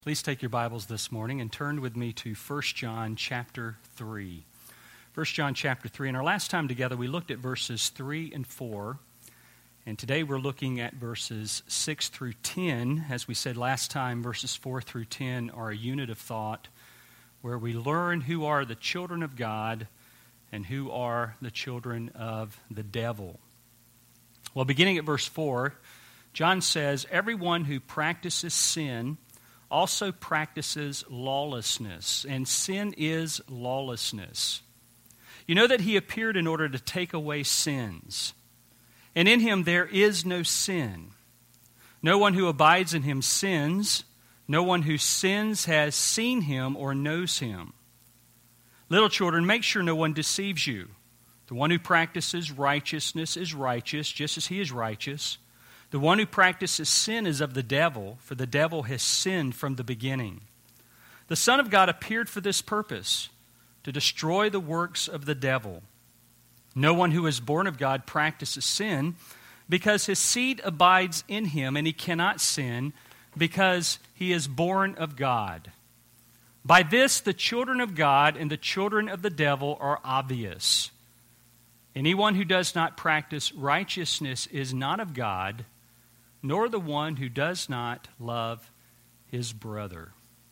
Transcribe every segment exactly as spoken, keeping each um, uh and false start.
Please take your Bibles this morning and turn with me to First John chapter three. First John chapter three. And our last time together we looked at verses three and four. And today we're looking at verses six through ten. As we said last time, verses four through ten are a unit of thought where we learn who are the children of God and who are the children of the devil. Well, beginning at verse four, John says, "Everyone who practices sin also practices lawlessness, and sin is lawlessness. You know that he appeared in order to take away sins, and in him there is no sin. No one who abides in him sins. No one who sins has seen him or knows him. Little children, make sure no one deceives you. The one who practices righteousness is righteous, just as he is righteous. The one who practices sin is of the devil, for the devil has sinned from the beginning. The Son of God appeared for this purpose, to destroy the works of the devil. No one who is born of God practices sin, because his seed abides in him, and he cannot sin, because he is born of God. By this the children of God and the children of the devil are obvious. Anyone who does not practice righteousness is not of God, nor the one who does not love his brother."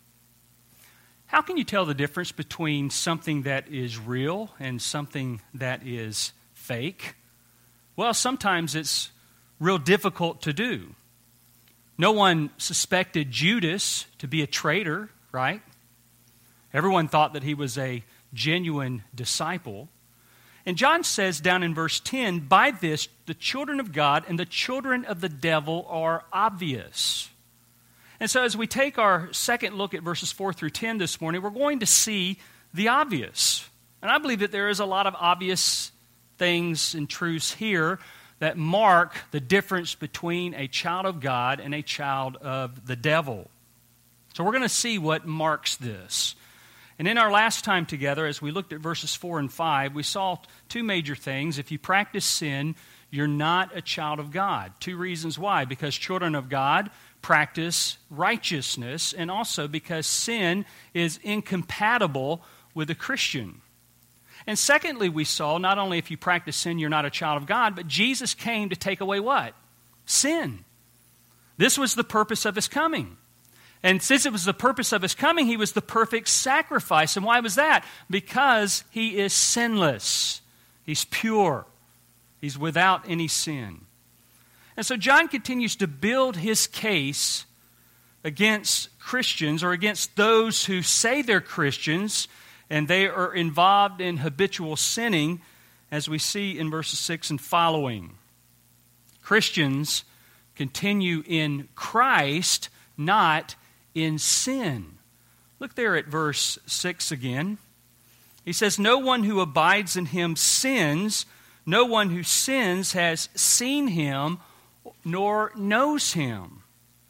How can you tell the difference between something that is real and something that is fake? Well, sometimes it's real difficult to do. No one suspected Judas to be a traitor, right? Everyone thought that he was a genuine disciple. And John says down in verse ten, "By this the children of God and the children of the devil are obvious." And so as we take our second look at verses four through ten this morning, we're going to see the obvious. And I believe that there is a lot of obvious things and truths here that mark the difference between a child of God and a child of the devil. So we're going to see what marks this. And in our last time together, as we looked at verses four and five, we saw two major things. If you practice sin, you're not a child of God. Two reasons why. Because children of God practice righteousness, and also because sin is incompatible with a Christian. And secondly, we saw not only if you practice sin, you're not a child of God, but Jesus came to take away what? Sin. This was the purpose of his coming. And since it was the purpose of his coming, he was the perfect sacrifice. And why was that? Because he is sinless. He's pure. He's without any sin. And so John continues to build his case against Christians, or against those who say they're Christians and they are involved in habitual sinning, as we see in verses six and following. Christians continue in Christ, not in sin. Look there at verse six again. He says, "No one who abides in him sins. No one who sins has seen him nor knows him."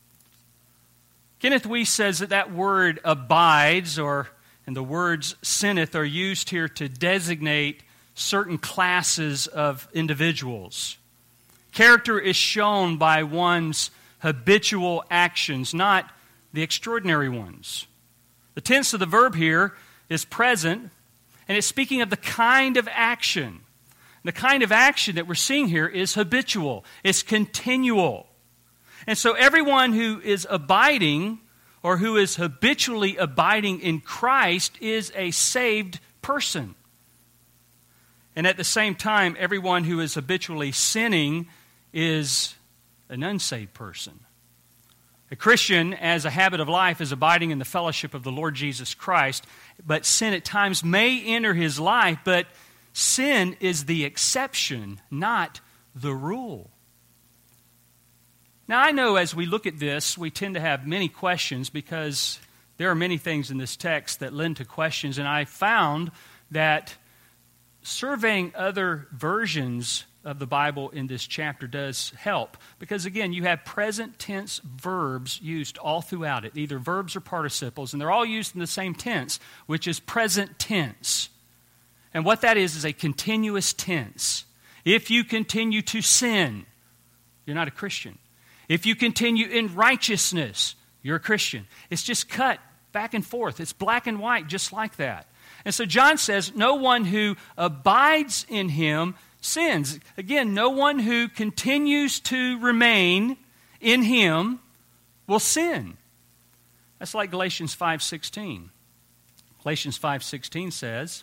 Kenneth Wuest says that that word abides, or and the words sinneth, are used here to designate certain classes of individuals. Character is shown by one's habitual actions, not the extraordinary ones. The tense of the verb here is present, and it's speaking of the kind of action. The kind of action that we're seeing here is habitual. It's continual. And so everyone who is abiding, or who is habitually abiding in Christ, is a saved person. And at the same time, everyone who is habitually sinning is an unsaved person. A Christian, as a habit of life, is abiding in the fellowship of the Lord Jesus Christ, but sin at times may enter his life, but sin is the exception, not the rule. Now, I know as we look at this, we tend to have many questions, because there are many things in this text that lend to questions, and I found that surveying other versions of the Bible in this chapter does help. Because again, you have present tense verbs used all throughout it, either verbs or participles, and they're all used in the same tense, which is present tense. And what that is is a continuous tense. If you continue to sin, you're not a Christian. If you continue in righteousness, you're a Christian. It's just cut back and forth. It's black and white, just like that. And so John says, no one who abides in him sins. Again, no one who continues to remain in him will sin. That's like Galatians five sixteen. Galatians five sixteen says,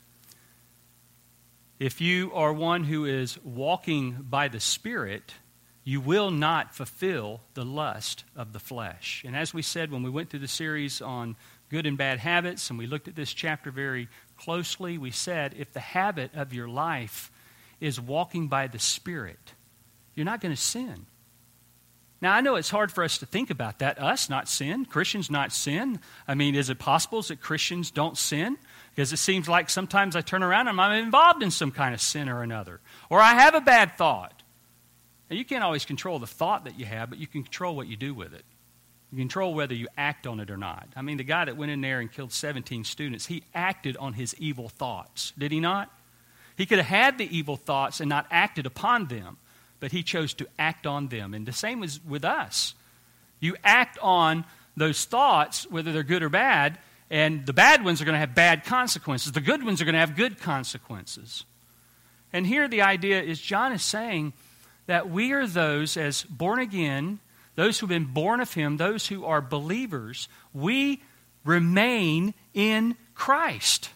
if you are one who is walking by the Spirit, you will not fulfill the lust of the flesh. And as we said when we went through the series on good and bad habits, and we looked at this chapter very closely, we said if the habit of your life is walking by the Spirit, you're not going to sin. Now, I know it's hard for us to think about that. Us not sin, Christians not sin. I mean, is it possible that Christians don't sin? Because it seems like sometimes I turn around and I'm involved in some kind of sin or another. Or I have a bad thought. Now, you can't always control the thought that you have, but you can control what you do with it. You control whether you act on it or not. I mean, the guy that went in there and killed seventeen students, he acted on his evil thoughts, did he not? He could have had the evil thoughts and not acted upon them, but he chose to act on them. And the same is with us. You act on those thoughts, whether they're good or bad, and the bad ones are going to have bad consequences. The good ones are going to have good consequences. And here the idea is John is saying that we are those as born again, those who have been born of him, those who are believers, we remain in Christ.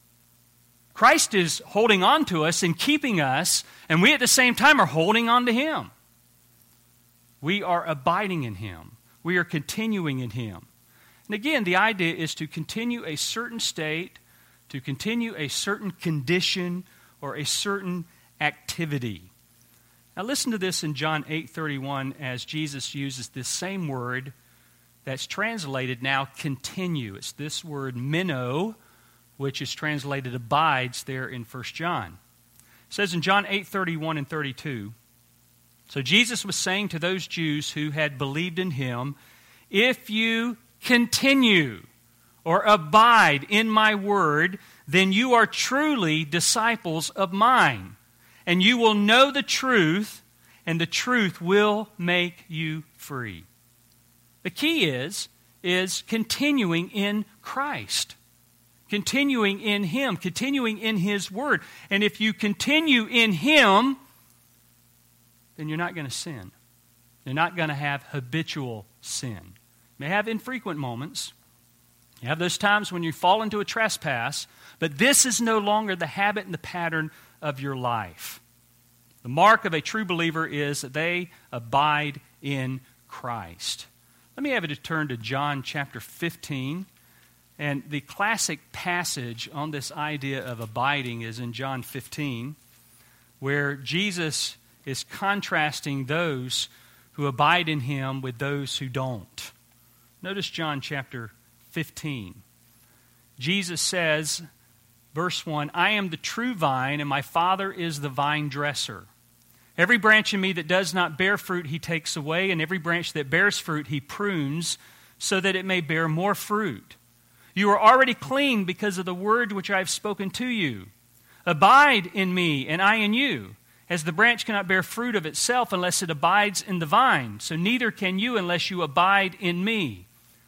Christ is holding on to us and keeping us, and we at the same time are holding on to him. We are abiding in him. We are continuing in him. And again, the idea is to continue a certain state, to continue a certain condition, or a certain activity. Now listen to this in John eight thirty-one as Jesus uses this same word that's translated now continue. It's this word meno, which is translated abides there in First John. It says in John eight thirty-one and thirty-two, so Jesus was saying to those Jews who had believed in him, if you continue or abide in my word, then you are truly disciples of mine. And you will know the truth, and the truth will make you free. The key is, is continuing in Christ. Continuing in him, continuing in his word. And if you continue in him, then you're not going to sin. You're not going to have habitual sin. You may have infrequent moments. You have those times when you fall into a trespass, but this is no longer the habit and the pattern of your life. The mark of a true believer is that they abide in Christ. Let me have you to turn to John chapter fifteen. And the classic passage on this idea of abiding is in John fifteen, where Jesus is contrasting those who abide in him with those who don't. Notice John chapter fifteen. Jesus says, verse one, I am the true vine, and my Father is the vine dresser. Every branch in me that does not bear fruit he takes away, and every branch that bears fruit he prunes, so that it may bear more fruit. You are already clean because of the word which I have spoken to you. Abide in me, and I in you. As the branch cannot bear fruit of itself unless it abides in the vine, so neither can you unless you abide in me.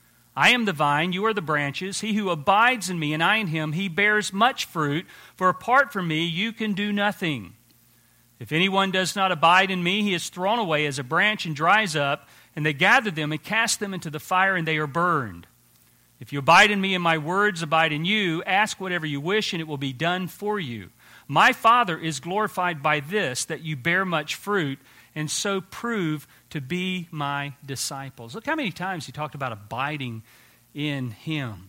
I am the vine, you are the branches. He who abides in me and I in him, he bears much fruit, for apart from me you can do nothing. If anyone does not abide in me, he is thrown away as a branch and dries up, and they gather them and cast them into the fire, and they are burned. If you abide in me and my words abide in you, ask whatever you wish, and it will be done for you. My Father is glorified by this, that you bear much fruit, and so prove to be my disciples. Look how many times he talked about abiding in him,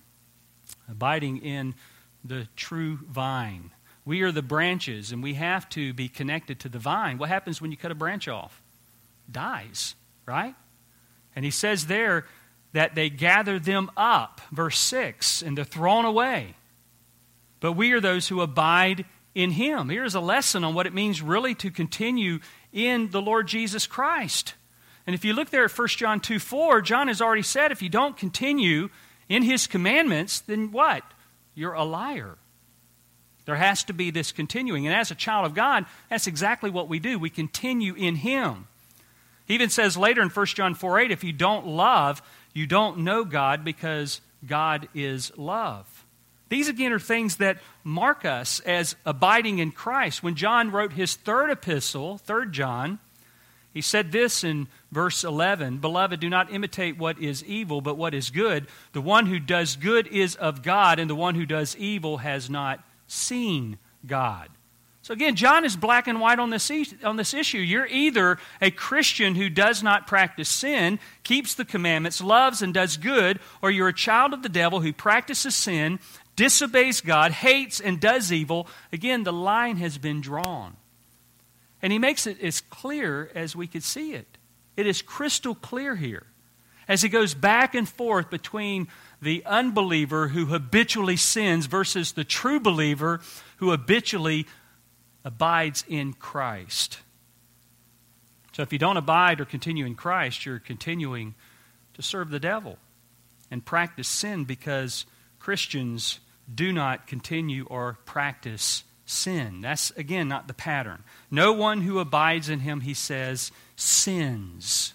abiding in the true vine. We are the branches, and we have to be connected to the vine. What happens when you cut a branch off? It dies, right? And he says there that they gather them up, verse six, and they're thrown away. But we are those who abide in him. Here's a lesson on what it means really to continue in the Lord Jesus Christ. And if you look there at First John two four, John has already said if you don't continue in his commandments, then what? You're a liar. There has to be this continuing. And as a child of God, that's exactly what we do. We continue in him. He even says later in First John four eight, if you don't love you don't know God because God is love. These, again, are things that mark us as abiding in Christ. When John wrote his third epistle, Third John, he said this in verse eleven, "Beloved, do not imitate what is evil, but what is good. The one who does good is of God, and the one who does evil has not seen God." So again, John is black and white on this, on this issue. You're either a Christian who does not practice sin, keeps the commandments, loves and does good, or you're a child of the devil who practices sin, disobeys God, hates and does evil. Again, the line has been drawn. And he makes it as clear as we could see it. It is crystal clear here. As he goes back and forth between the unbeliever who habitually sins versus the true believer who habitually abides in Christ. So if you don't abide or continue in Christ, you're continuing to serve the devil and practice sin, because Christians do not continue or practice sin. That's, again, not the pattern. No one who abides in him, he says, sins.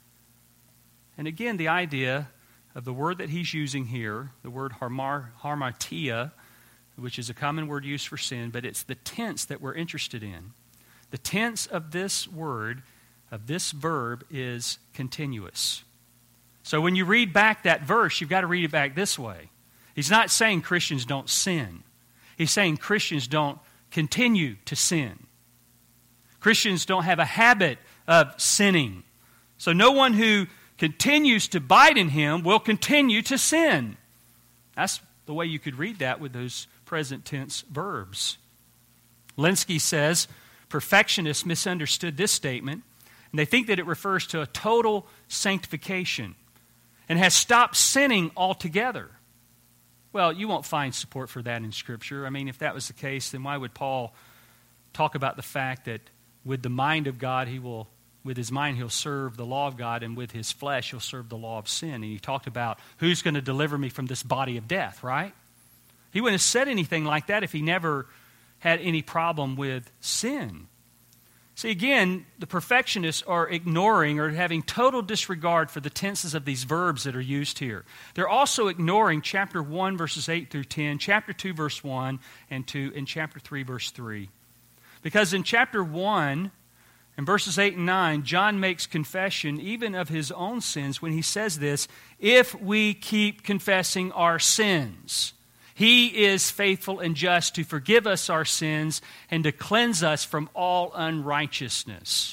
And again, the idea of the word that he's using here, the word harmar, harmatia, which is a common word used for sin, but it's the tense that we're interested in. The tense of this word, of this verb, is continuous. So when you read back that verse, you've got to read it back this way. He's not saying Christians don't sin. He's saying Christians don't continue to sin. Christians don't have a habit of sinning. So no one who continues to abide in him will continue to sin. That's the way you could read that with those present tense verbs. Lenski says perfectionists misunderstood this statement, and they think that it refers to a total sanctification and has stopped sinning altogether. Well, you won't find support for that in Scripture. I mean, if that was the case, then why would Paul talk about the fact that with the mind of God, he will, with his mind, he'll serve the law of God, and with his flesh, he'll serve the law of sin. And he talked about who's going to deliver me from this body of death, right? He wouldn't have said anything like that if he never had any problem with sin. See, again, the perfectionists are ignoring or having total disregard for the tenses of these verbs that are used here. They're also ignoring chapter one, verses eight through ten, chapter two, verse one and two, and chapter three, verse three. Because in chapter one, in verses eight and nine, John makes confession even of his own sins when he says this, "If we keep confessing our sins, He is faithful and just to forgive us our sins and to cleanse us from all unrighteousness."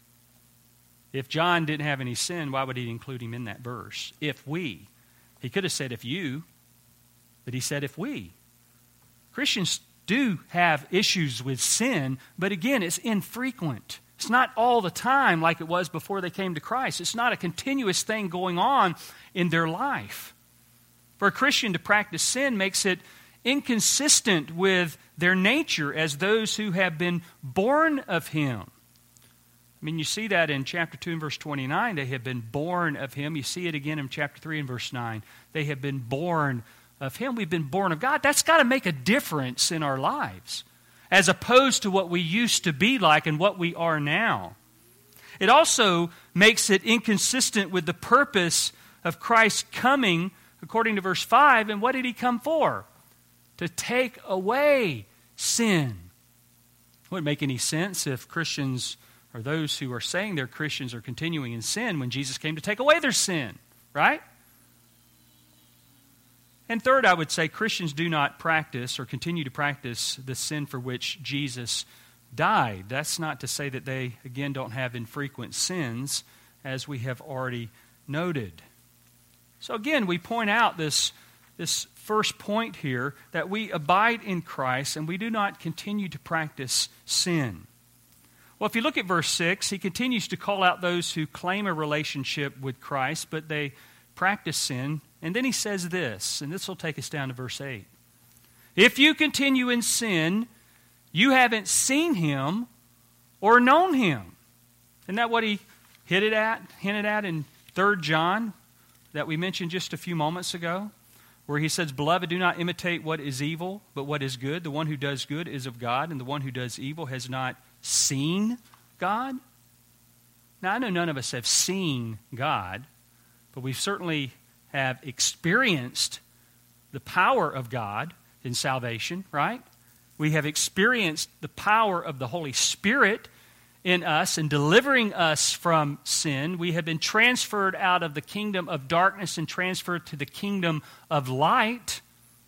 If John didn't have any sin, why would he include him in that verse? If we. He could have said if you, but he said if we. Christians do have issues with sin, but again, it's infrequent. It's not all the time like it was before they came to Christ. It's not a continuous thing going on in their life. For a Christian to practice sin makes it inconsistent with their nature as those who have been born of Him. I mean, you see that in chapter two and verse twenty-nine. They have been born of Him. You see it again in chapter three and verse nine. They have been born of Him. We've been born of God. That's got to make a difference in our lives as opposed to what we used to be like and what we are now. It also makes it inconsistent with the purpose of Christ coming, according to verse five. And what did He come for? To take away sin. It wouldn't make any sense if Christians or those who are saying they're Christians are continuing in sin when Jesus came to take away their sin, right? And third, I would say Christians do not practice or continue to practice the sin for which Jesus died. That's not to say that they, again, don't have infrequent sins, as we have already noted. So again, we point out this, this first point here, that we abide in Christ and we do not continue to practice sin. Well, if you look at verse six, he continues to call out those who claim a relationship with Christ, but they practice sin. And then he says this, and this will take us down to verse eight. If you continue in sin, you haven't seen Him or known Him. Isn't that what he hit it at, hinted at in Third John that we mentioned just a few moments ago? Where he says, "Beloved, do not imitate what is evil, but what is good. The one who does good is of God, and the one who does evil has not seen God." Now, I know none of us have seen God, but we certainly have experienced the power of God in salvation, right? We have experienced the power of the Holy Spirit in us and delivering us from sin. We have been transferred out of the kingdom of darkness and transferred to the kingdom of light.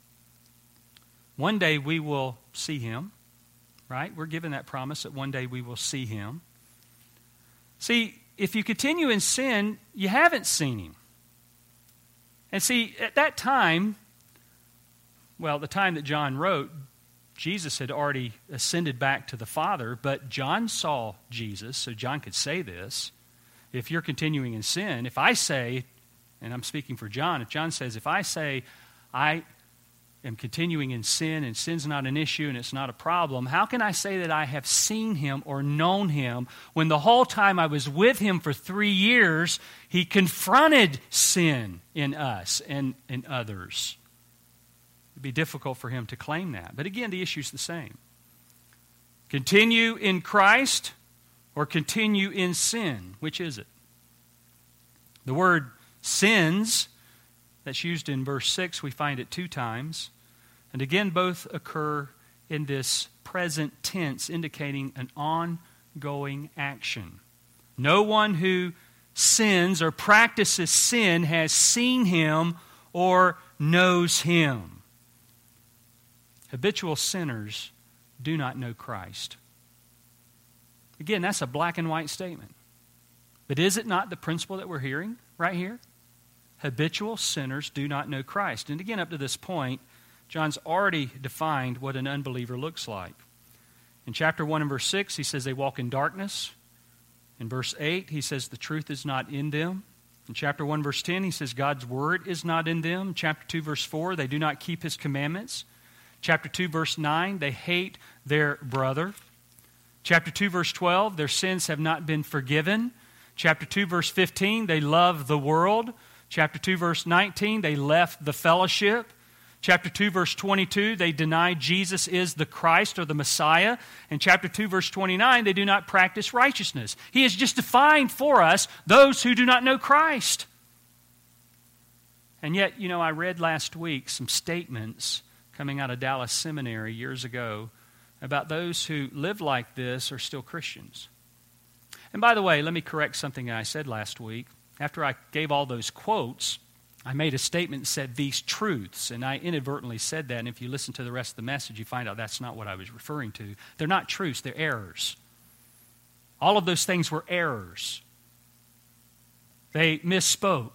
One day we will see Him, right? We're given that promise that one day we will see Him. See, if you continue in sin, you haven't seen Him. And see, at that time, well, the time that John wrote, Jesus had already ascended back to the Father, but John saw Jesus, so John could say this. If you're continuing in sin, if I say, and I'm speaking for John, if John says, if I say I am continuing in sin and sin's not an issue and it's not a problem, how can I say that I have seen Him or known Him when the whole time I was with Him for three years, He confronted sin in us and in others? It'd be difficult for Him to claim that. But again, the issue's the same. Continue in Christ or continue in sin? Which is it? The word sins that's used in verse six, we find it two times. And again, both occur in this present tense, indicating an ongoing action. No one who sins or practices sin has seen Him or knows Him. Habitual sinners do not know Christ. Again, that's a black and white statement. But is it not the principle that we're hearing right here? Habitual sinners do not know Christ. And again, up to this point, John's already defined what an unbeliever looks like. In chapter one and verse six, he says they walk in darkness. In verse eight, he says the truth is not in them. In chapter one, verse ten, he says God's word is not in them. Chapter two, verse four, they do not keep His commandments. Chapter two, verse nine, they hate their brother. Chapter two, verse twelve, their sins have not been forgiven. Chapter two, verse fifteen, they love the world. Chapter two, verse nineteen, they left the fellowship. Chapter two, verse twenty-two, they deny Jesus is the Christ or the Messiah. And chapter two, verse twenty-nine, they do not practice righteousness. He has just defined for us those who do not know Christ. And yet, you know, I read last week some statements coming out of Dallas Seminary years ago about those who live like this are still Christians. And by the way, let me correct something I said last week. After I gave all those quotes, I made a statement that said these truths, and I inadvertently said that, and if you listen to the rest of the message, you find out that's not what I was referring to. They're not truths, they're errors. All of those things were errors. They misspoke.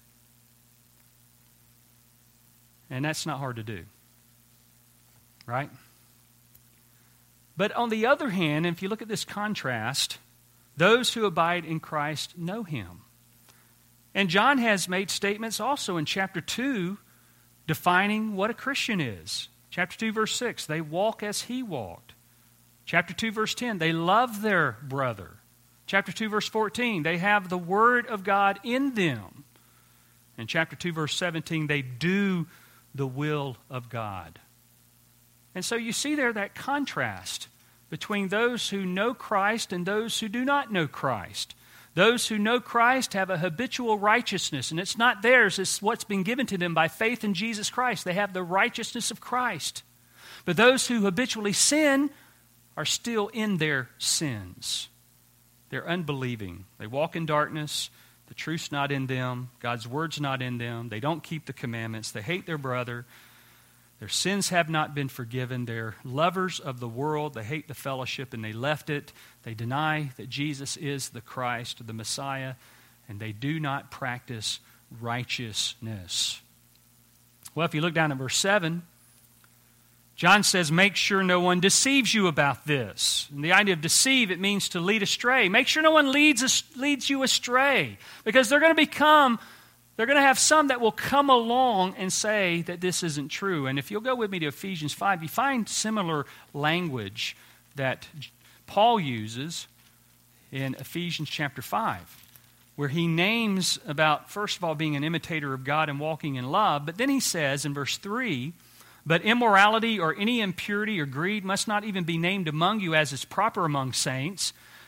And that's not hard to do. Right? But on the other hand, if you look at this contrast, those who abide in Christ know Him. And John has made statements also in chapter two defining what a Christian is. Chapter two, verse six, they walk as He walked. Chapter two, verse ten, they love their brother. Chapter two, verse fourteen, they have the Word of God in them. And chapter two, verse seventeen, they do the will of God. And so you see there that contrast between those who know Christ and those who do not know Christ. Those who know Christ have a habitual righteousness, and it's not theirs, it's what's been given to them by faith in Jesus Christ. They have the righteousness of Christ. But those who habitually sin are still in their sins. They're unbelieving. They walk in darkness. The truth's not in them. God's word's not in them. They don't keep the commandments. They hate their brother. Their sins have not been forgiven. They're lovers of the world. They hate the fellowship and they left it. They deny that Jesus is the Christ, the Messiah, and they do not practice righteousness. Well, if you look down at verse seven, John says, make sure no one deceives you about this. And the idea of deceive, it means to lead astray. Make sure no one leads, leads you astray, because they're going to become They're going to have some that will come along and say that this isn't true. And if you'll go with me to Ephesians five, you find similar language that Paul uses in Ephesians chapter five, where he names about, first of all, being an imitator of God and walking in love. But then he says in verse three, but immorality or any impurity or greed must not even be named among you as is proper among saints.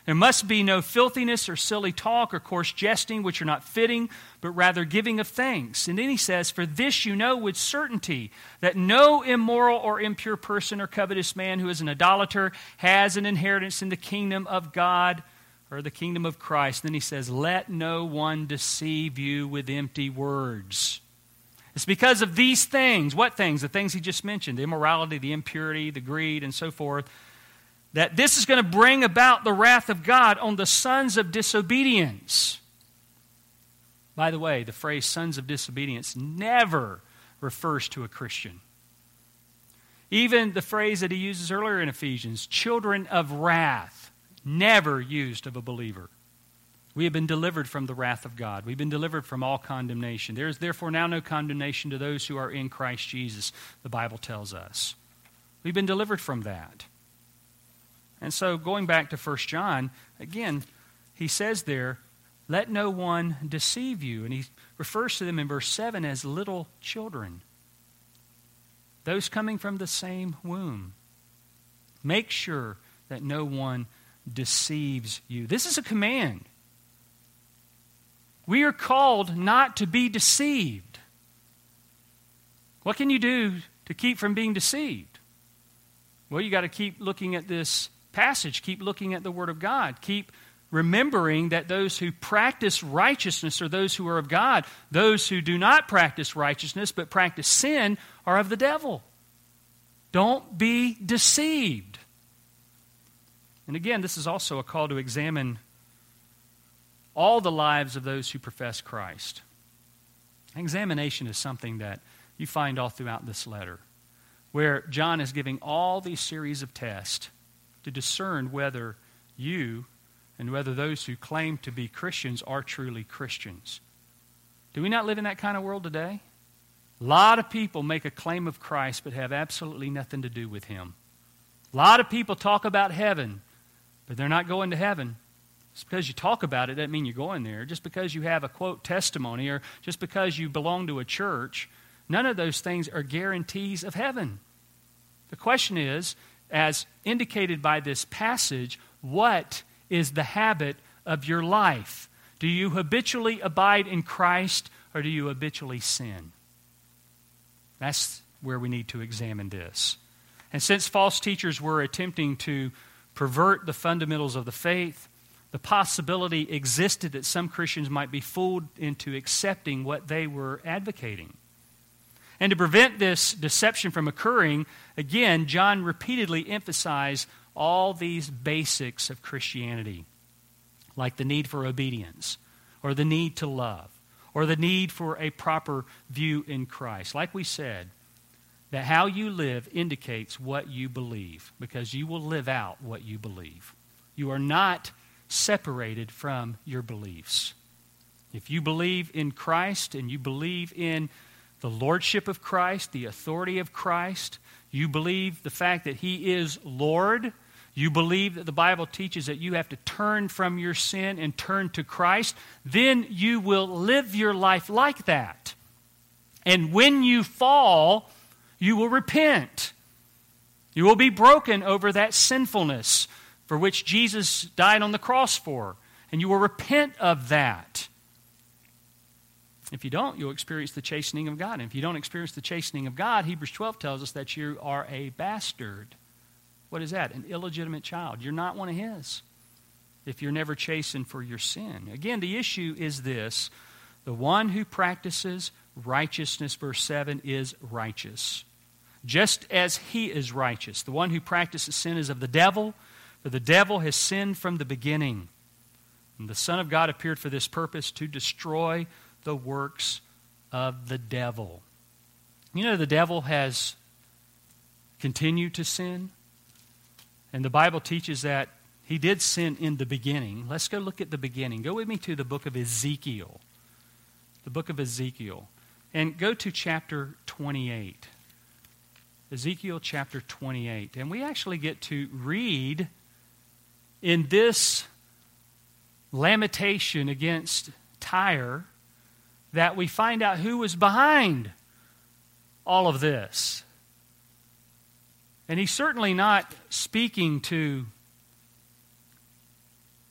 There must be no filthiness or silly talk or coarse jesting, which are not fitting, but rather giving of thanks. And then he says, for this you know with certainty, that no immoral or impure person or covetous man who is an idolater has an inheritance in the kingdom of God or the kingdom of Christ. Then he says, let no one deceive you with empty words. It's because of these things. What things? The things he just mentioned, the immorality, the impurity, the greed, and so forth, that this is going to bring about the wrath of God on the sons of disobedience. By the way, the phrase sons of disobedience never refers to a Christian. Even the phrase that he uses earlier in Ephesians, children of wrath, never used of a believer. We have been delivered from the wrath of God. We've been delivered from all condemnation. There is therefore now no condemnation to those who are in Christ Jesus, the Bible tells us. We've been delivered from that. And so going back to First John, again, he says there, let no one deceive you. And he refers to them in verse seven as little children. Those coming from the same womb. Make sure that no one deceives you. This is a command. We are called not to be deceived. What can you do to keep from being deceived? Well, you got to keep looking at this passage. Keep looking at the Word of God. Keep remembering that those who practice righteousness are those who are of God. Those who do not practice righteousness but practice sin are of the devil. Don't be deceived. And again, this is also a call to examine all the lives of those who profess Christ. Examination is something that you find all throughout this letter, where John is giving all these series of tests to discern whether you and whether those who claim to be Christians are truly Christians. Do we not live in that kind of world today? A lot of people make a claim of Christ but have absolutely nothing to do with Him. A lot of people talk about heaven, but they're not going to heaven. Just because you talk about it doesn't mean you're going there. Just because you have a, quote, testimony, or just because you belong to a church, none of those things are guarantees of heaven. The question is, as indicated by this passage, what is the habit of your life? Do you habitually abide in Christ, or do you habitually sin? That's where we need to examine this. And since false teachers were attempting to pervert the fundamentals of the faith, the possibility existed that some Christians might be fooled into accepting what they were advocating. And to prevent this deception from occurring, again, John repeatedly emphasized all these basics of Christianity, like the need for obedience, or the need to love, or the need for a proper view in Christ. Like we said, that how you live indicates what you believe, because you will live out what you believe. You are not separated from your beliefs. If you believe in Christ and you believe in the lordship of Christ, the authority of Christ, you believe the fact that He is Lord, you believe that the Bible teaches that you have to turn from your sin and turn to Christ, then you will live your life like that. And when you fall, you will repent. You will be broken over that sinfulness for which Jesus died on the cross for. And you will repent of that. If you don't, you'll experience the chastening of God. And if you don't experience the chastening of God, Hebrews twelve tells us that you are a bastard. What is that? An illegitimate child. You're not one of His if you're never chastened for your sin. Again, the issue is this. The one who practices righteousness, verse seven, is righteous, just as He is righteous. The one who practices sin is of the devil, for the devil has sinned from the beginning. And the Son of God appeared for this purpose, to destroy the works of the devil. You know, the devil has continued to sin. And the Bible teaches that he did sin in the beginning. Let's go look at the beginning. Go with me to the book of Ezekiel. The book of Ezekiel. And go to chapter twenty-eight. Ezekiel chapter twenty-eight. And we actually get to read in this lamentation against Tyre that we find out who was behind all of this. And he's certainly not speaking to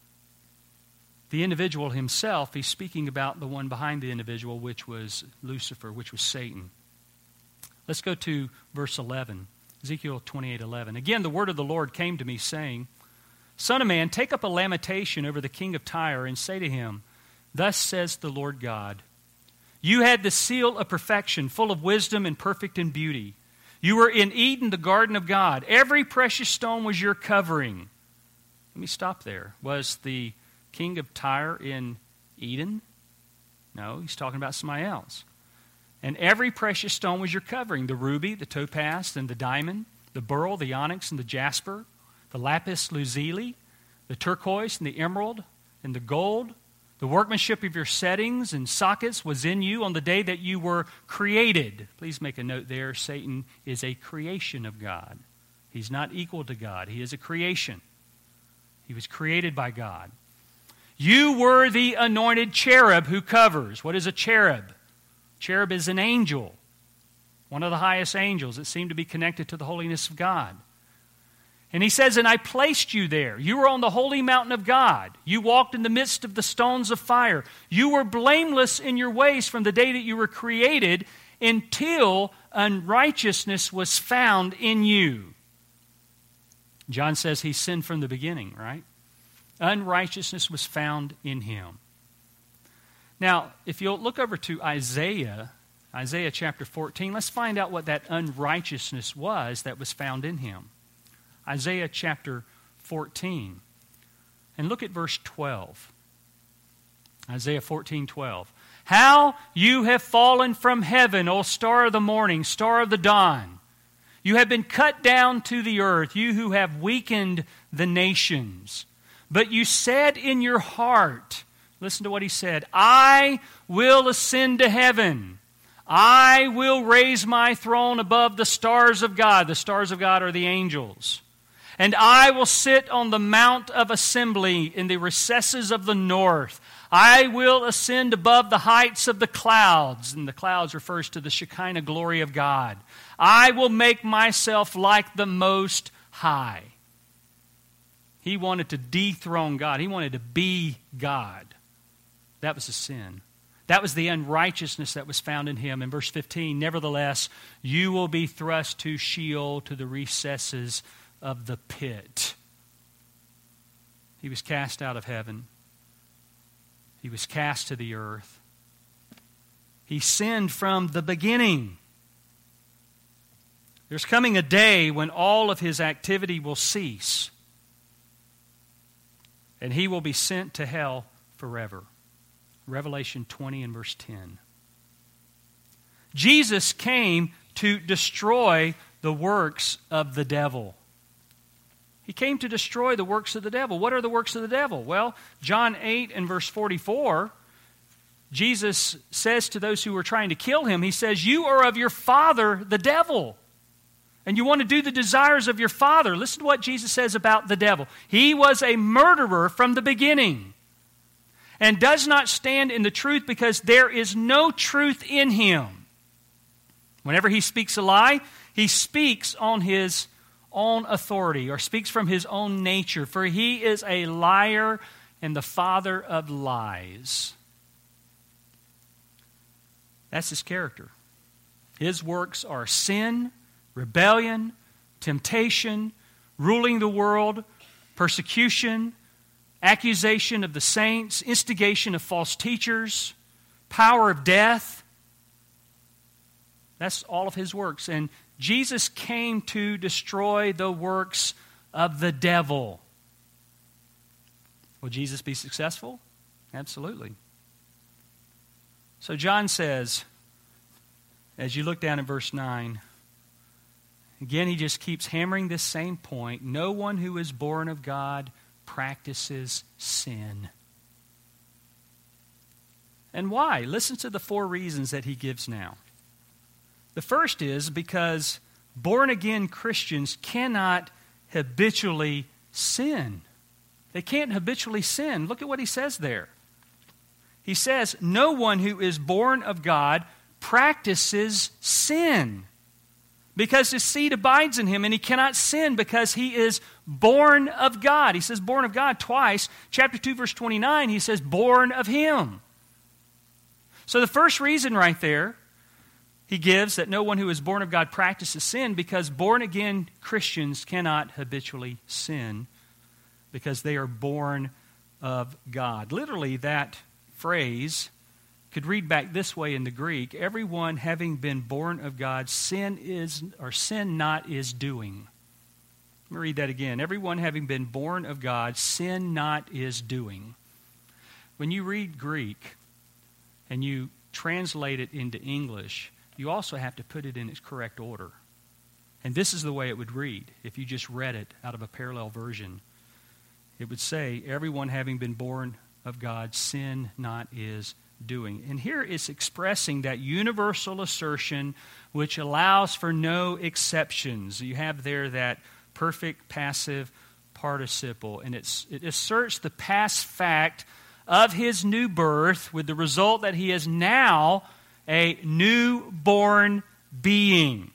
the individual himself, he's speaking about the one behind the individual, which was Lucifer, which was Satan. Let's go to verse eleven, Ezekiel twenty-eight eleven. Again, the word of the Lord came to me, saying, Son of man, take up a lamentation over the king of Tyre, and say to him, Thus says the Lord God, You had the seal of perfection, full of wisdom and perfect in beauty. You were in Eden, the garden of God. Every precious stone was your covering. Let me stop there. Was the king of Tyre in Eden? No, he's talking about somebody else. And every precious stone was your covering. The ruby, the topaz, and the diamond, the beryl, the onyx, and the jasper, the lapis lazuli, the turquoise, and the emerald, and the gold. The workmanship of your settings and sockets was in you on the day that you were created. Please make a note there. Satan is a creation of God. He's not equal to God. He is a creation. He was created by God. You were the anointed cherub who covers. What is a cherub? Cherub is an angel, one of the highest angels that seem to be connected to the holiness of God. And he says, and I placed you there. You were on the holy mountain of God. You walked in the midst of the stones of fire. You were blameless in your ways from the day that you were created until unrighteousness was found in you. John says he sinned from the beginning, right? Unrighteousness was found in him. Now, if you'll look over to Isaiah, Isaiah chapter fourteen, let's find out what that unrighteousness was that was found in him. Isaiah chapter fourteen. And look at verse twelve. Isaiah fourteen twelve. How you have fallen from heaven, O star of the morning, star of the dawn. You have been cut down to the earth, you who have weakened the nations. But you said in your heart, listen to what he said, I will ascend to heaven. I will raise my throne above the stars of God. The stars of God are the angels. And I will sit on the mount of assembly in the recesses of the north. I will ascend above the heights of the clouds. And the clouds refers to the Shekinah glory of God. I will make myself like the Most High. He wanted to dethrone God. He wanted to be God. That was a sin. That was the unrighteousness that was found in him. In verse fifteen, nevertheless, you will be thrust to Sheol, to the recesses of the pit. He was cast out of heaven. He was cast to the earth. He sinned from the beginning. There's coming a day when all of his activity will cease, and he will be sent to hell forever. Revelation twenty and verse ten. Jesus came to destroy the works of the devil. He came to destroy the works of the devil. What are the works of the devil? Well, John eight and verse forty-four, Jesus says to those who were trying to kill him, he says, you are of your father, the devil, and you want to do the desires of your father. Listen to what Jesus says about the devil. He was a murderer from the beginning and does not stand in the truth because there is no truth in him. Whenever he speaks a lie, he speaks on his own authority or speaks from his own nature, for he is a liar and the father of lies. That's his character. His works are sin, rebellion, temptation, ruling the world, persecution, accusation of the saints, instigation of false teachers, power of death. That's all of his works. And Jesus came to destroy the works of the devil. Will Jesus be successful? Absolutely. So John says, as you look down at verse nine, again he just keeps hammering this same point. No one who is born of God practices sin. And why? Listen to the four reasons that he gives now. The first is because born-again Christians cannot habitually sin. They can't habitually sin. Look at what he says there. He says, no one who is born of God practices sin, because his seed abides in him, and he cannot sin because he is born of God. He says born of God twice. Chapter two, verse twenty-nine, he says born of him. So the first reason right there he gives that no one who is born of God practices sin, because born-again Christians cannot habitually sin because they are born of God. Literally, that phrase could read back this way in the Greek: everyone having been born of God, sin is, or sin not is doing. Let me read that again. Everyone having been born of God, sin not is doing. When you read Greek and you translate it into English, you also have to put it in its correct order. And this is the way it would read if you just read it out of a parallel version. It would say, everyone having been born of God, sin not is doing. And here it's expressing that universal assertion which allows for no exceptions. You have there that perfect passive participle, and it's, it asserts the past fact of his new birth with the result that he is now a newborn being.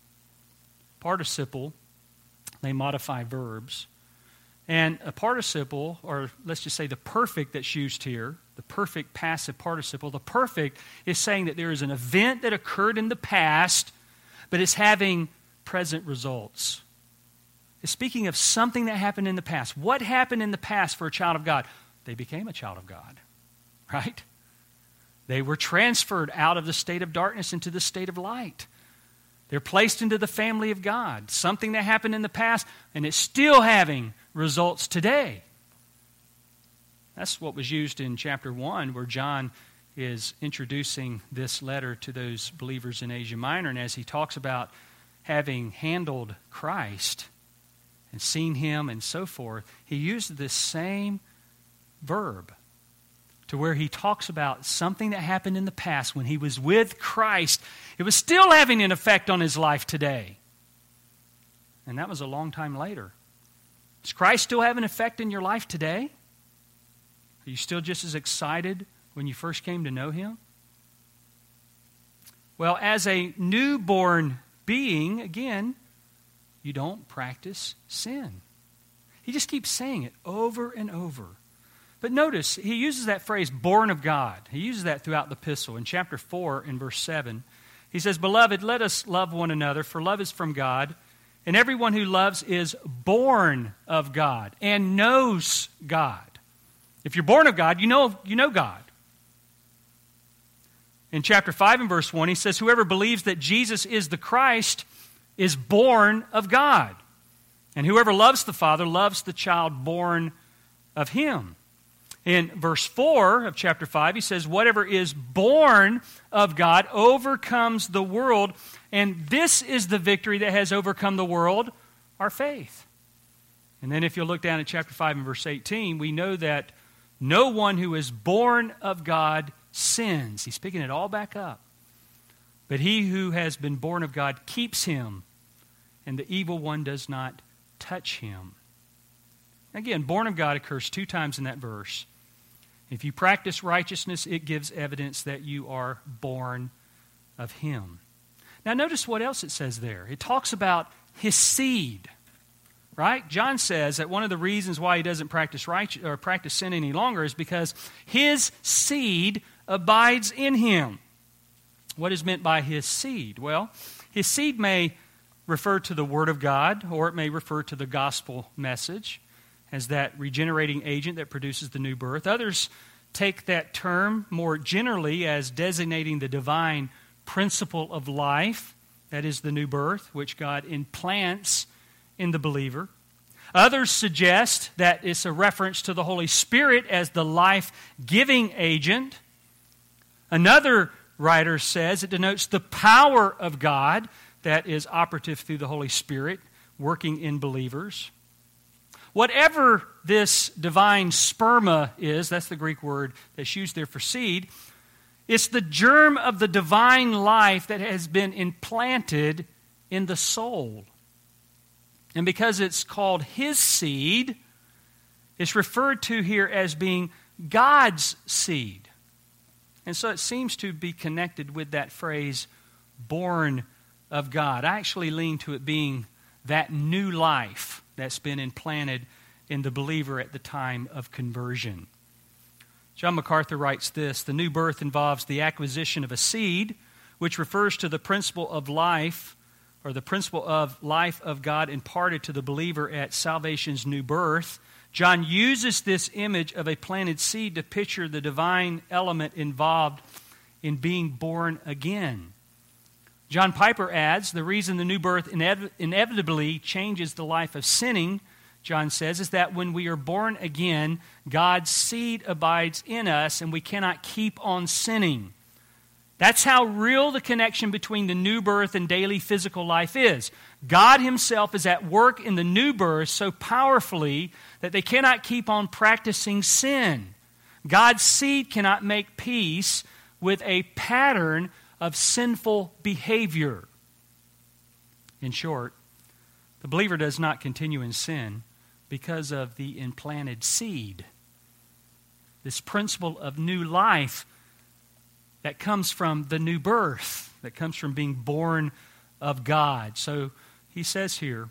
Participle, they modify verbs. And a participle, or let's just say the perfect that's used here, the perfect passive participle, the perfect is saying that there is an event that occurred in the past, but it's having present results. It's speaking of something that happened in the past. What happened in the past for a child of God? They became a child of God, right? They were transferred out of the state of darkness into the state of light. They're placed into the family of God. Something that happened in the past, and it's still having results today. That's what was used in chapter one, where John is introducing this letter to those believers in Asia Minor. And as he talks about having handled Christ and seen him and so forth, he used this same verb to where he talks about something that happened in the past when he was with Christ. It was still having an effect on his life today. And that was a long time later. Does Christ still have an effect in your life today? Are you still just as excited when you first came to know him? Well, as a newborn being, again, you don't practice sin. He just keeps saying it over and over. But notice, he uses that phrase, born of God. He uses that throughout the epistle. In chapter four, in verse seven, he says, "Beloved, let us love one another, for love is from God, and everyone who loves is born of God and knows God." If you're born of God, you know, you know God. In chapter five and verse one, he says, "Whoever believes that Jesus is the Christ is born of God. And whoever loves the Father loves the child born of him." In verse four of chapter five, he says, "Whatever is born of God overcomes the world, and this is the victory that has overcome the world, our faith." And then if you look down at chapter five and verse eighteen, we know that no one who is born of God sins. He's picking it all back up. But he who has been born of God keeps him, and the evil one does not touch him. Again, born of God occurs two times in that verse. If you practice righteousness, it gives evidence that you are born of him. Now notice what else it says there. It talks about his seed, right? John says that one of the reasons why he doesn't practice right, or practice sin any longer is because his seed abides in him. What is meant by his seed? Well, his seed may refer to the Word of God, or it may refer to the gospel message as that regenerating agent that produces the new birth. Others take that term more generally as designating the divine principle of life, that is the new birth, which God implants in the believer. Others suggest that it's a reference to the Holy Spirit as the life-giving agent. Another writer says it denotes the power of God that is operative through the Holy Spirit working in believers. Whatever this divine sperma is, that's the Greek word that's used there for seed, it's the germ of the divine life that has been implanted in the soul. And because it's called his seed, it's referred to here as being God's seed. And so it seems to be connected with that phrase, born of God. I actually lean to it being that new life that's been implanted in the believer at the time of conversion. John MacArthur writes this: the new birth involves the acquisition of a seed, which refers to the principle of life, or the principle of life of God imparted to the believer at salvation's new birth. John uses this image of a planted seed to picture the divine element involved in being born again. John Piper adds, the reason the new birth inev- inevitably changes the life of sinning, John says, is that when we are born again, God's seed abides in us and we cannot keep on sinning. That's how real the connection between the new birth and daily physical life is. God Himself is at work in the new birth so powerfully that they cannot keep on practicing sin. God's seed cannot make peace with a pattern of sinful behavior. In short, the believer does not continue in sin because of the implanted seed. This principle of new life that comes from the new birth, that comes from being born of God. So he says here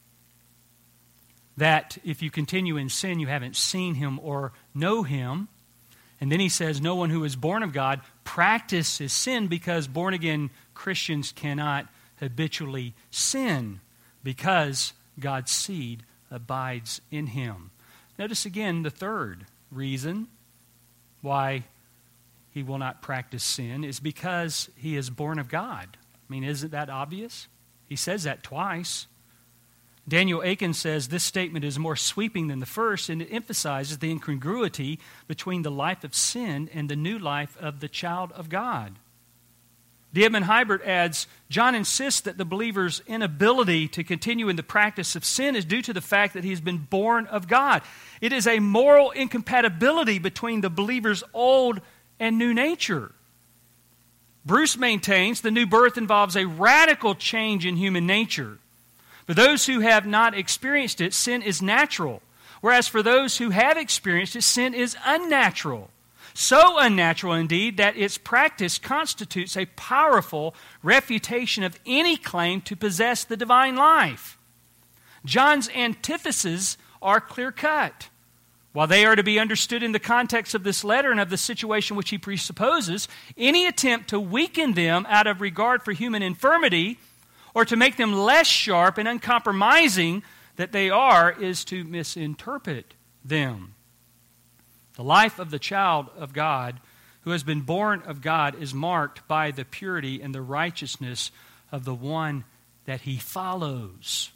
that if you continue in sin, you haven't seen Him or know Him. And then he says, no one who is born of God practices sin, because born-again Christians cannot habitually sin because God's seed abides in him. Notice again the third reason why he will not practice sin is because he is born of God. I mean, isn't that obvious? He says that twice. Daniel Aiken says this statement is more sweeping than the first, and it emphasizes the incongruity between the life of sin and the new life of the child of God. D. Edmund Hibert adds, John insists that the believer's inability to continue in the practice of sin is due to the fact that he has been born of God. It is a moral incompatibility between the believer's old and new nature. Bruce maintains the new birth involves a radical change in human nature. For those who have not experienced it, sin is natural. Whereas for those who have experienced it, sin is unnatural. So unnatural indeed that its practice constitutes a powerful refutation of any claim to possess the divine life. John's antitheses are clear-cut. While they are to be understood in the context of this letter and of the situation which he presupposes, any attempt to weaken them out of regard for human infirmity or to make them less sharp and uncompromising that they are is to misinterpret them. The life of the child of God who has been born of God is marked by the purity and the righteousness of the one that he follows.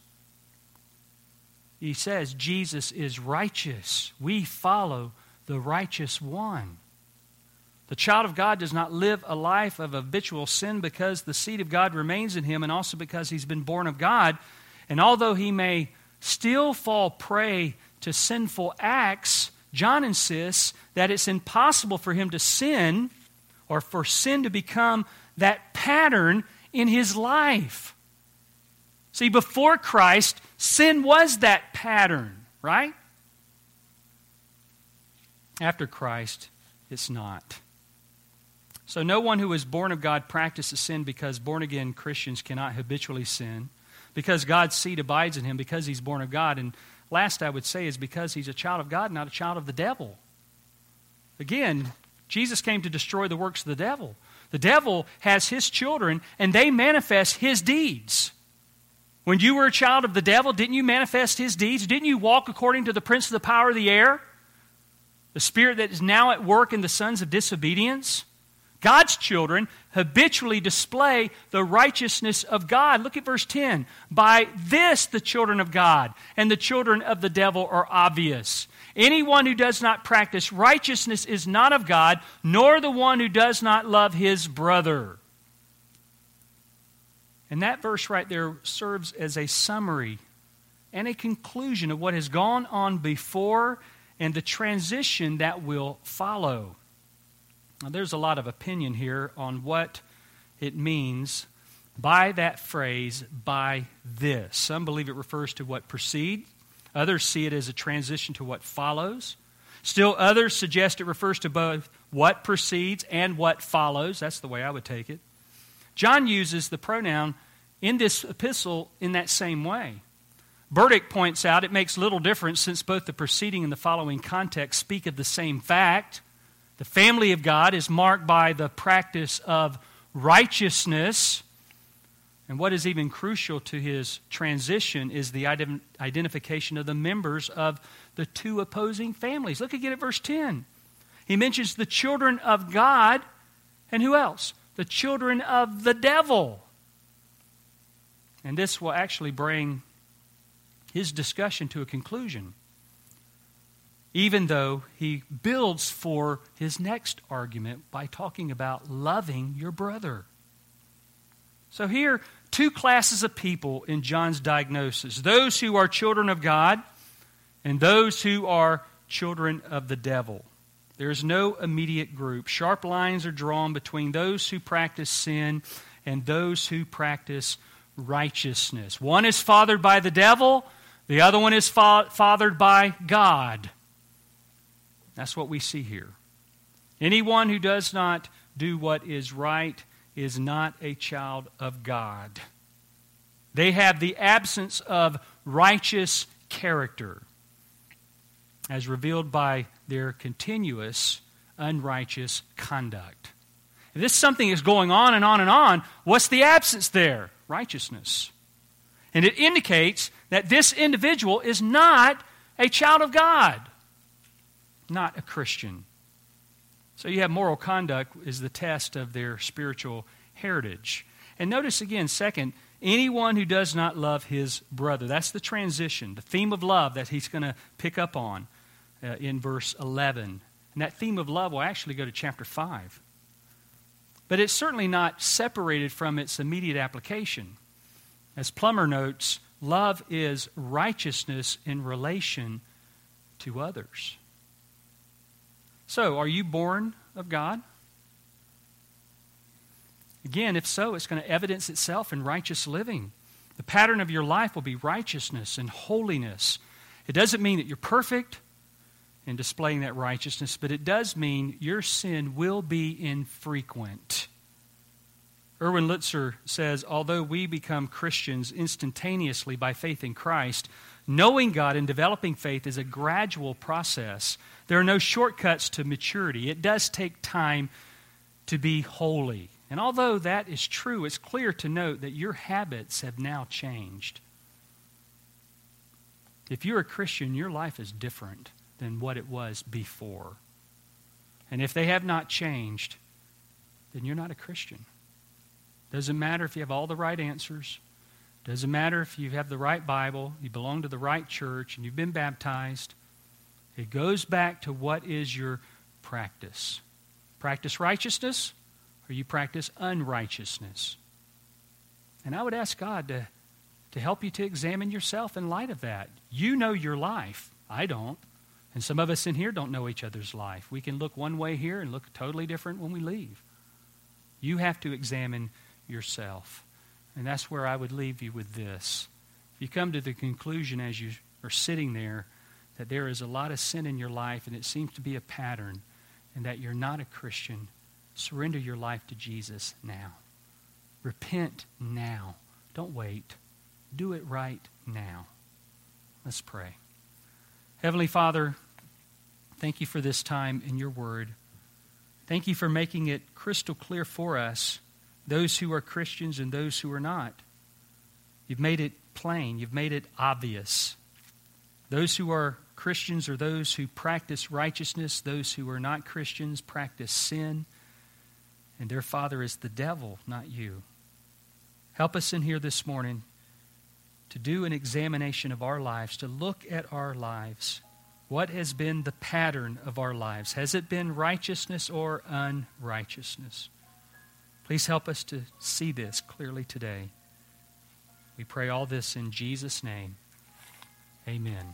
He says Jesus is righteous. We follow the righteous one. The child of God does not live a life of habitual sin because the seed of God remains in him and also because he's been born of God. And although he may still fall prey to sinful acts, John insists that it's impossible for him to sin or for sin to become that pattern in his life. See, before Christ, sin was that pattern, right? After Christ, it's not. So no one who is born of God practices sin because born-again Christians cannot habitually sin, because God's seed abides in him, because he's born of God. And last I would say is because he's a child of God, not a child of the devil. Again, Jesus came to destroy the works of the devil. The devil has his children, and they manifest his deeds. When you were a child of the devil, didn't you manifest his deeds? Didn't you walk according to the prince of the power of the air? The spirit that is now at work in the sons of disobedience? God's children habitually display the righteousness of God. Look at verse ten. By this the children of God and the children of the devil are obvious. Anyone who does not practice righteousness is not of God, nor the one who does not love his brother. And that verse right there serves as a summary and a conclusion of what has gone on before and the transition that will follow. Now, there's a lot of opinion here on what it means by that phrase, by this. Some believe it refers to what precedes. Others see it as a transition to what follows. Still others suggest it refers to both what precedes and what follows. That's the way I would take it. John uses the pronoun in this epistle in that same way. Burdick points out it makes little difference since both the preceding and the following context speak of the same fact. The family of God is marked by the practice of righteousness. And what is even crucial to his transition is the ident- identification of the members of the two opposing families. Look again at verse ten. He mentions the children of God, and who else? The children of the devil. And this will actually bring his discussion to a conclusion, even though he builds for his next argument by talking about loving your brother. So here, two classes of people in John's diagnosis: those who are children of God and those who are children of the devil. There is no immediate group. Sharp lines are drawn between those who practice sin and those who practice righteousness. One is fathered by the devil, the other one is fa- fathered by God. That's what we see here. Anyone who does not do what is right is not a child of God. They have the absence of righteous character, as revealed by their continuous unrighteous conduct. If this something is going on and on and on, what's the absence there? Righteousness. And it indicates that this individual is not a child of God, not a Christian. So you have moral conduct is the test of their spiritual heritage. And notice again, second, anyone who does not love his brother. That's the transition, the theme of love that he's going to pick up on uh, in verse eleven. And that theme of love will actually go to chapter five. But it's certainly not separated from its immediate application. As Plummer notes, love is righteousness in relation to others. So, are you born of God? Again, if so, it's going to evidence itself in righteous living. The pattern of your life will be righteousness and holiness. It doesn't mean that you're perfect in displaying that righteousness, but it does mean your sin will be infrequent. Erwin Lutzer says, although we become Christians instantaneously by faith in Christ, knowing God and developing faith is a gradual process. There are no shortcuts to maturity. It does take time to be holy. And although that is true, it's clear to note that your habits have now changed. If you're a Christian, your life is different than what it was before. And if they have not changed, then you're not a Christian. Doesn't matter if you have all the right answers. Doesn't matter if you have the right Bible, you belong to the right church, and you've been baptized. It goes back to what is your practice. Practice righteousness, or you practice unrighteousness. And I would ask God to, to help you to examine yourself in light of that. You know your life. I don't. And some of us in here don't know each other's life. We can look one way here and look totally different when we leave. You have to examine yourself. And that's where I would leave you with this. If you come to the conclusion as you are sitting there that there is a lot of sin in your life and it seems to be a pattern and that you're not a Christian, surrender your life to Jesus now. Repent now. Don't wait. Do it right now. Let's pray. Heavenly Father, thank you for this time in your word. Thank you for making it crystal clear for us, those who are Christians and those who are not. You've made it plain. You've made it obvious. Those who are Christians are those who practice righteousness. Those who are not Christians practice sin. And their father is the devil, not you. Help us in here this morning to do an examination of our lives, to look at our lives. What has been the pattern of our lives? Has it been righteousness or unrighteousness? Please help us to see this clearly today. We pray all this in Jesus' name. Amen.